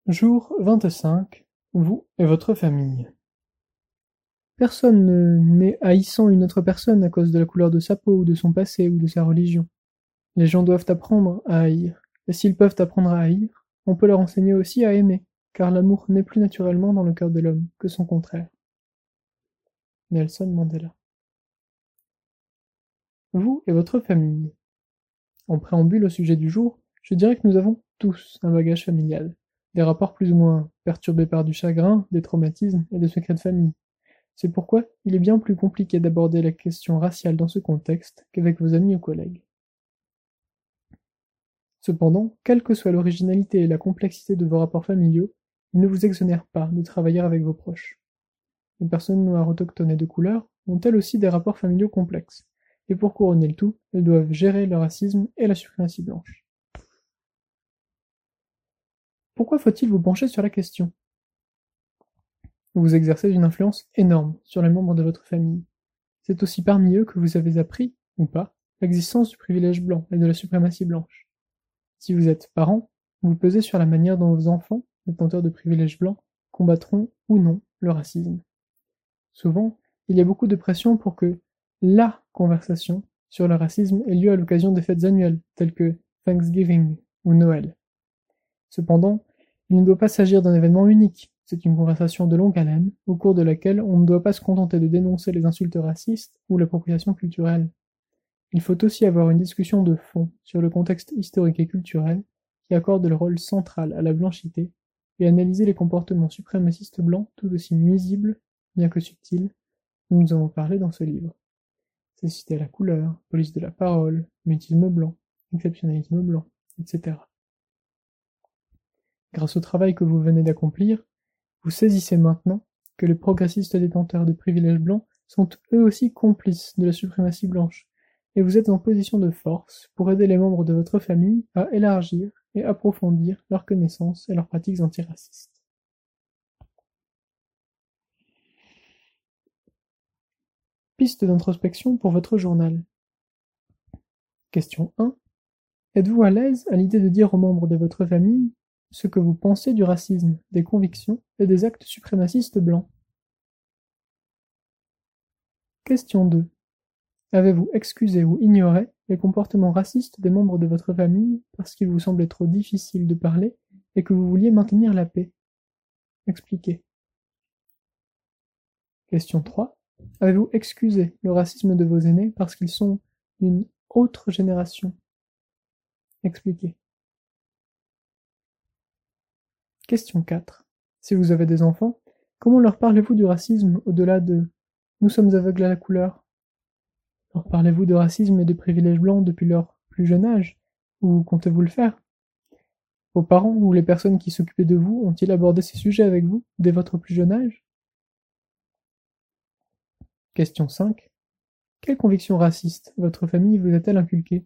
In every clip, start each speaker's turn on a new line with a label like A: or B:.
A: Jour 25. Vous et votre famille. Personne n'est haïssant une autre personne à cause de la couleur de sa peau ou de son passé ou de sa religion. Les gens doivent apprendre à haïr, et s'ils peuvent apprendre à haïr, on peut leur enseigner aussi à aimer, car l'amour naît plus naturellement dans le cœur de l'homme que son contraire. Nelson Mandela. Vous et votre famille. En préambule au sujet du jour, je dirais que nous avons tous un bagage familial, des rapports plus ou moins perturbés par du chagrin, des traumatismes et des secrets de famille. C'est pourquoi il est bien plus compliqué d'aborder la question raciale dans ce contexte qu'avec vos amis ou collègues. Cependant, quelle que soit l'originalité et la complexité de vos rapports familiaux, ils ne vous exonèrent pas de travailler avec vos proches. Les personnes noires autochtones et de couleur ont elles aussi des rapports familiaux complexes, et pour couronner le tout, elles doivent gérer le racisme et la suprématie blanche. Pourquoi faut-il vous pencher sur la question? Vous exercez une influence énorme sur les membres de votre famille. C'est aussi parmi eux que vous avez appris, ou pas, l'existence du privilège blanc et de la suprématie blanche. Si vous êtes parent, vous pesez sur la manière dont vos enfants, détenteurs de privilèges blancs, combattront ou non le racisme. Souvent, il y a beaucoup de pression pour que la conversation sur le racisme ait lieu à l'occasion des fêtes annuelles, telles que Thanksgiving ou Noël. Cependant, il ne doit pas s'agir d'un événement unique, c'est une conversation de longue haleine, au cours de laquelle on ne doit pas se contenter de dénoncer les insultes racistes ou l'appropriation culturelle. Il faut aussi avoir une discussion de fond sur le contexte historique et culturel qui accorde le rôle central à la blanchité et analyser les comportements suprémacistes blancs tout aussi nuisibles, bien que subtils, dont nous avons parlé dans ce livre. Cécité à la couleur, police de la parole, mutisme blanc, exceptionnalisme blanc, etc. Grâce au travail que vous venez d'accomplir, vous saisissez maintenant que les progressistes détenteurs de privilèges blancs sont eux aussi complices de la suprématie blanche, et vous êtes en position de force pour aider les membres de votre famille à élargir et approfondir leurs connaissances et leurs pratiques antiracistes. Piste d'introspection pour votre journal. Question 1. Êtes-vous à l'aise à l'idée de dire aux membres de votre famille ce que vous pensez du racisme, des convictions et des actes suprémacistes blancs? Question 2. Avez-vous excusé ou ignoré les comportements racistes des membres de votre famille parce qu'il vous semblait trop difficile de parler et que vous vouliez maintenir la paix? Expliquez. Question 3. Avez-vous excusé le racisme de vos aînés parce qu'ils sont d'une autre génération? Expliquez. Question 4. Si vous avez des enfants, comment leur parlez-vous du racisme au-delà de « nous sommes aveugles à la couleur » ? Leur parlez-vous de racisme et de privilèges blancs depuis leur plus jeune âge, ou comptez-vous le faire? Vos parents ou les personnes qui s'occupaient de vous ont-ils abordé ces sujets avec vous dès votre plus jeune âge? Question 5. Quelles convictions racistes votre famille vous a-t-elle inculquées?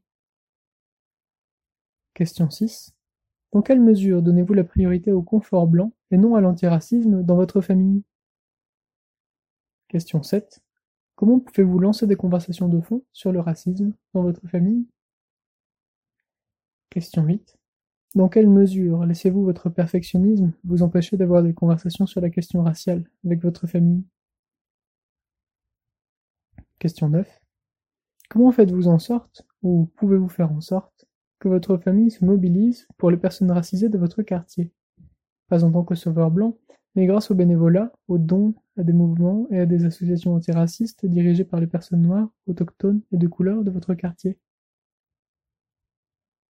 A: Question 6. Dans quelle mesure donnez-vous la priorité au confort blanc et non à l'antiracisme dans votre famille? Question 7. Comment pouvez-vous lancer des conversations de fond sur le racisme dans votre famille? Question 8. Dans quelle mesure laissez-vous votre perfectionnisme vous empêcher d'avoir des conversations sur la question raciale avec votre famille? Question 9. Comment faites-vous en sorte, ou pouvez-vous faire en sorte, que votre famille se mobilise pour les personnes racisées de votre quartier? Pas en tant que sauveur blanc, mais grâce au bénévolat, aux dons, à des mouvements et à des associations antiracistes dirigées par les personnes noires, autochtones et de couleur de votre quartier.